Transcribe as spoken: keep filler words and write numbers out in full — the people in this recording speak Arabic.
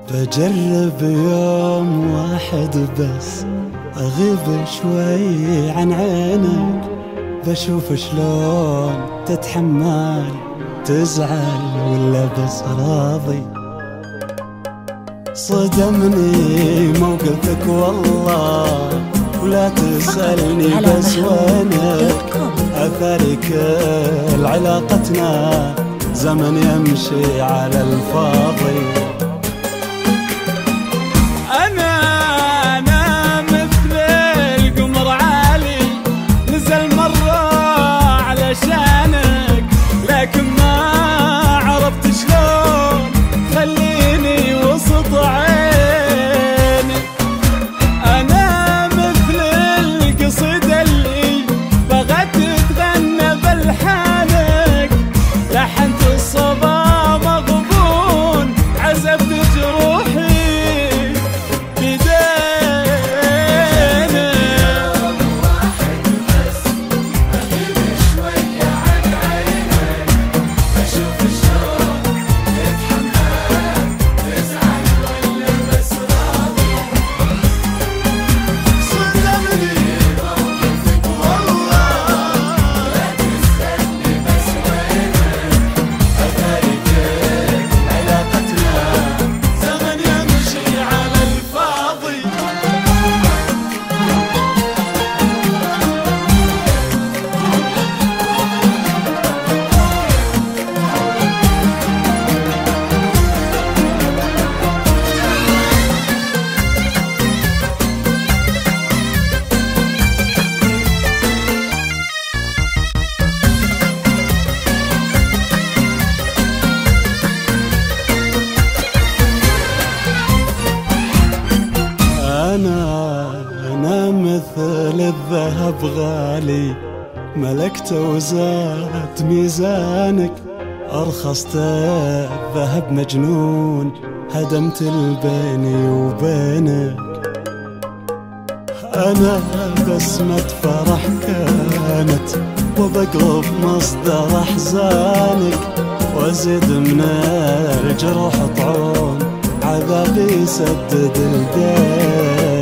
بجرب يوم واحد بس أغيب شوي عن عينك، بشوف شلون تتحمل، تزعل ولا بس راضي. صدمني موقفك والله، ولا تسألني بس وينك، أثري كل علاقتنا زمن يمشي على الفاضي. أنا أنا مثل الذهب غالي، ملكته وزاد ميزانك، أرخصت الذهب مجنون، هدمت البيني وبينك. أنا بسمة فرح كانت، وبقلب مصدر أحزانك، وأزيد من الجروح طعون، عذابي يسدد الدين.